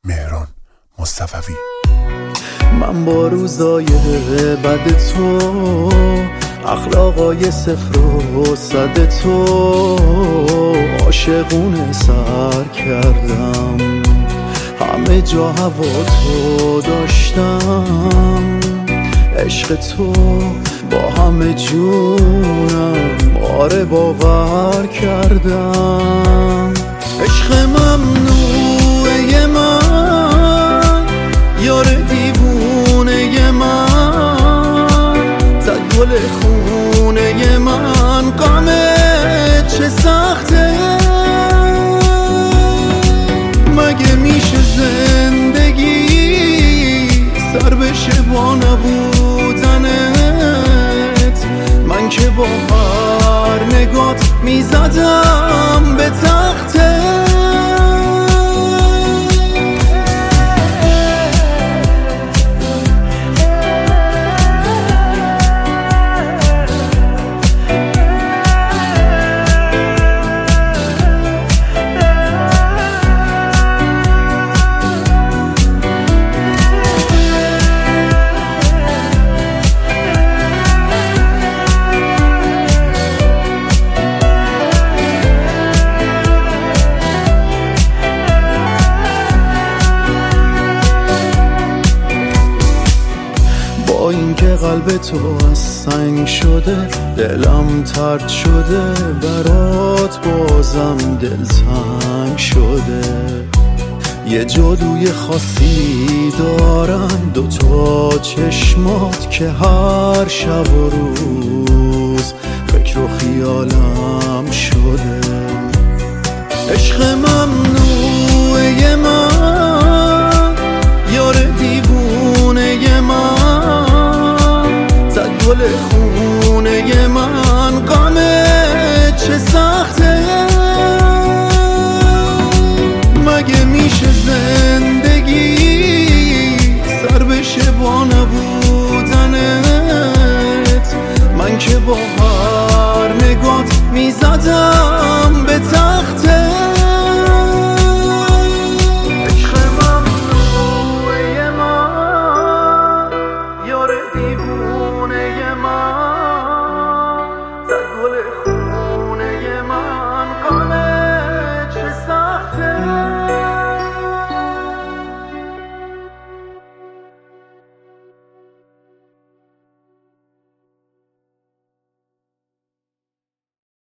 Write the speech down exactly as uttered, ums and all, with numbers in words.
مهران مصطفی. من با روزای بد تو، اخلاقای صفر و صد تو، عاشقونه سر کردم، همه جا هوا تو داشتم، عشق تو با همه جونم آره باور کردم. عشق ممنوعه من، یار دیوونه من، زد گل خونه من، غمه چه سخته، مگه میشه زندگی سر بشه با نبودنت؟ من که با هر نگات میزدم به تخته. با اینکه قلب تو از سنگ شده، دلم ترد شده، برات بازم دلتنگ شده. یه جادوی خاصی دارن دوتا چشمات که هر شب و روز فکر و خیالم شده. عشق ممنوعه من، یار دیوونه من، زد گل خونه من، غمه چه سخته، مگه میشه زندگی سر بشه با نبودنت؟ من که با هر نگات میزدم